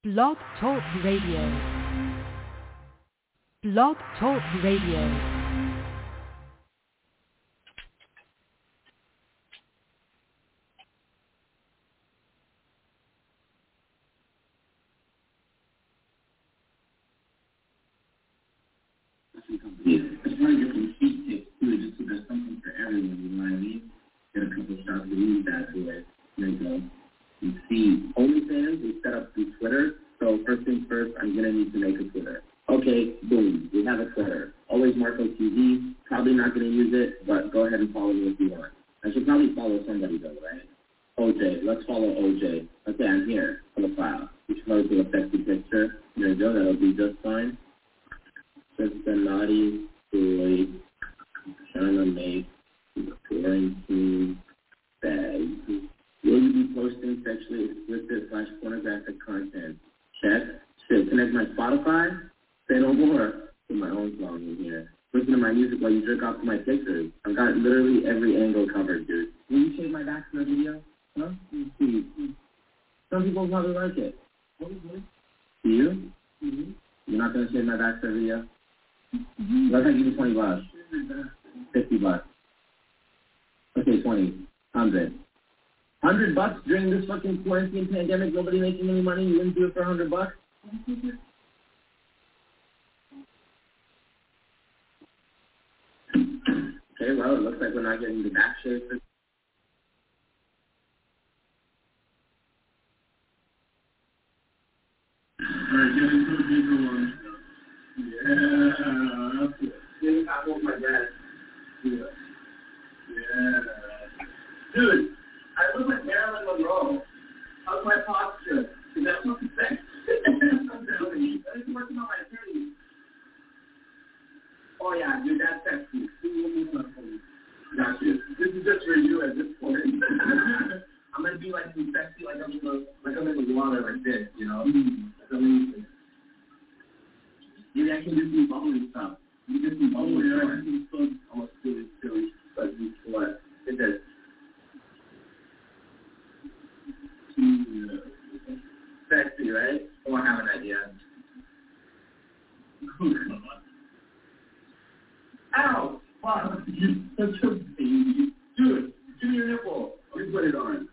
Blog Talk Radio. Blog Talk Radio. It's one of different sheet picks too, just so there's something for everyone, you know what I mean? Get a couple shots of weed that way. There you go. You see, OnlyFans is set up through Twitter, so first things first, I'm going to need to make a Twitter. Okay, boom, we have a Twitter. Always Marco TV, probably not going to use it, but go ahead and follow me if you want. I should probably follow somebody though, right? OJ, let's follow OJ. Okay, I'm here, profile. You should probably do a sexy picture. There you go, that'll be just fine. Just a naughty boy trying to make quarantine bags. Will you be posting sexually explicit / pornographic content? Check. Shit, connect my Spotify? Say no more. Put my own song in here. Listen to my music while you jerk off to my pictures. I've got literally every angle covered, dude. Will you shave my back for a video? Huh? See. Some people probably like it. Do you? Mm-hmm. You're not going to shave my back for a video? Mm-hmm. What if I give you $20? $50. Okay, 20. 100. $100 during this fucking quarantine pandemic, nobody making any money, you wouldn't do it for $100? Okay, well, it looks like we're not getting the back shave for alright, give me some bigger ones. Yeah, that's it. I want my dad. Yeah. Dude, I look like Marilyn Monroe. How's my posture? Is that something sexy? I'm working on my attorney. Oh yeah, dude, that's sexy. Got you. This is just for you at this point. I'm gonna be like some sexy, like I'm in the water like this, you know? That's amazing. Maybe I can do some bubbly stuff. You get some bubbly stuff. I can still almost silly. But what? It does. Sexy, right? Oh, I have an idea. Ow! Wow, you're such a baby. Dude, give me your nipple. Let me put it on.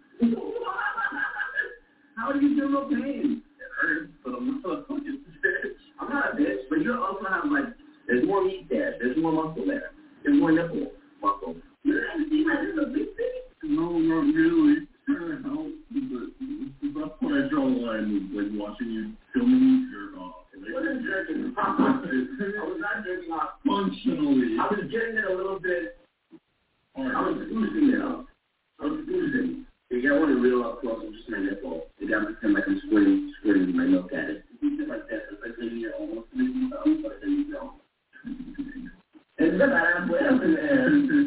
How do you feel no pain? It hurts, but I'm not a fucking bitch. I'm not a bitch, but you also have, like, there's more meat there. There's more muscle there. There's more nipple muscle. You don't have to see my little big thing? No, not really. Trying to help, but that's where I draw the line with, like, watching you filming you jerk off. What is jerking off? I was not jerking off. Functionally. I was getting it a little bit. I was boosting it up. I was boosting. If you want to reel up close, just my nipple. You got to pretend like I'm squirting my milk at it. You do like that. It's like maybe you're almost making the own, but then you don't. It's the halfway up in there.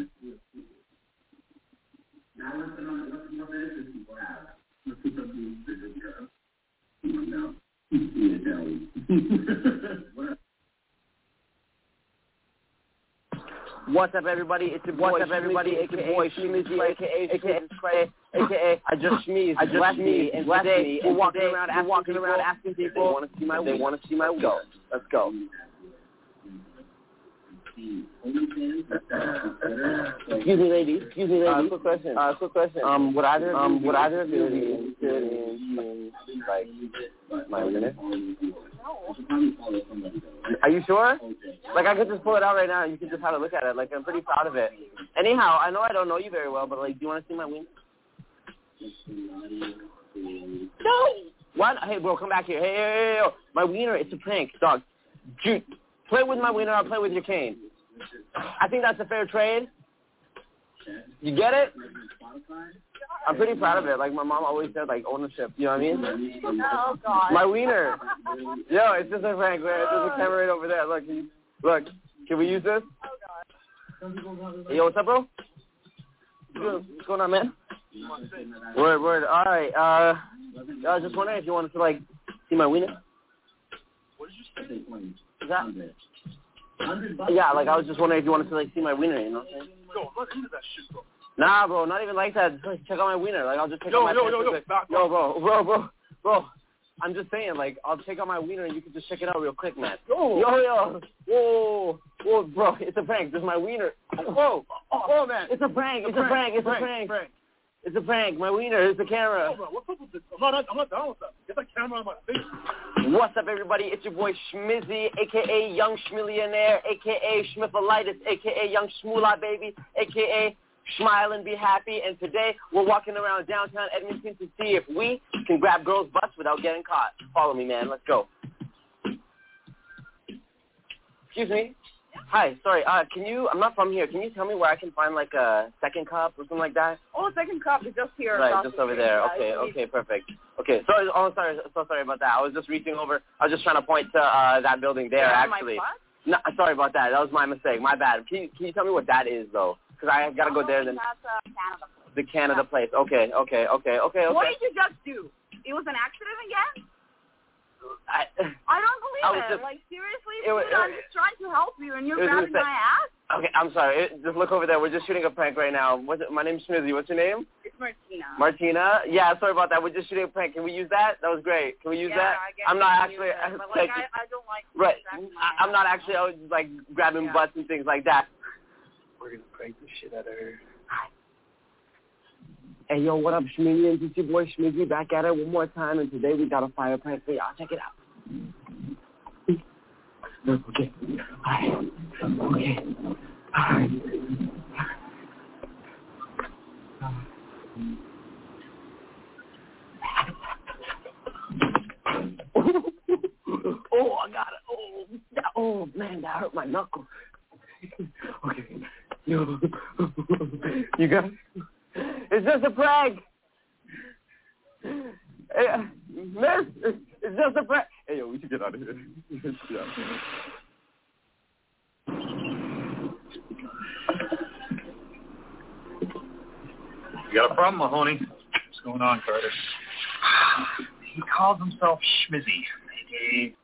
Now let's more medicine people have. Let's put something bigger there. Come on now. Yeah, down. What's up, everybody? It's your boy, aka I just sneezed. And today we're walking around asking people they want to see my go. Let's go. Excuse me, ladies. Quick question. Would either of you be interested in like my internet? Are you sure? Like, I could just pull it out right now and you can just have a look at it. Like, I'm pretty proud of it. Anyhow, I know I don't know you very well, but, like, do you want to see my wiener? No! What? Hey, bro, come back here. Hey, my wiener, it's a prank, dog. Dude, play with my wiener, I'll play with your cane. I think that's a fair trade. You get it? I'm pretty proud of it. Like, my mom always said, like, ownership. You know what I mean? Oh, God. My wiener. Yo, it's just a prank, man. There's a camera right over there. Look. Can we use this? Oh, God. Hey, yo, what's up, bro? What's going on, man? Word. All right. I was just wondering if you wanted to, like, see my wiener. What did you say? Is that? Yeah, like, I was just wondering if you wanted to, like, see my wiener, you know what I'm saying? Yo, I'm not into that shit, bro. Nah, bro, not even like that. Just, like, check out my wiener. Like, I'll just check out my Yo, bro. I'm just saying, like, I'll take out my wiener and you can just check it out real quick, man. Yo. Whoa, bro, it's a prank. This is my wiener. Whoa, man. It's a prank. It's a prank. It's a prank. My wiener is the camera. Oh, bro, what's up with this? I'm not down with that. Get that camera on my face. What's up, everybody? It's your boy Schmizzy, a.k.a. Young Schmillionaire, a.k.a. Schmiffalitis, a.k.a. Young Schmoolah Baby, a.k.a. Smile and Be Happy. And today, we're walking around downtown Edmonton to see if we can grab girls' butts without getting caught. Follow me, man. Let's go. Excuse me. Hi, sorry. I'm not from here. Can you tell me where I can find, like, a Second Cup or something like that? Oh, Second Cup is just here. Right, just over there. Okay, perfect. Okay, sorry, so sorry about that. I was just reaching over. I was just trying to point to that building there, actually. No, sorry about that. That was my mistake. My bad. Can you tell me what that is, though? Because I got to go there. Then That's Canada. The Canada place. Okay. What did you just do? It was an accident again? I don't believe it. Like, seriously, I'm just trying to help you, and you're grabbing my ass? Okay, I'm sorry. Just look over there. We're just shooting a prank right now. My name's Schmizzy. What's your name? It's Martina. Martina? Yeah, sorry about that. We're just shooting a prank. Can we use that? That was great. Can we use that? I guess I'm not actually... I don't like... Right. I'm not actually, like, grabbing butts and things like that. We're going to prank the shit out of her. Hi. Hey, yo, what up, Schmizzy? It's your boy Schmizzy back at it one more time, and today we got a fire prank for y'all. Check it out. Okay. All right. Oh, I got it. Oh, man, that hurt my knuckle. Okay. Yo. You got it? It's just a prank. Hey, miss, it's just a prank. Hey, yo, we should get out of here. You got a problem, Mahoney? What's going on, Carter? He calls himself Schmizzy. He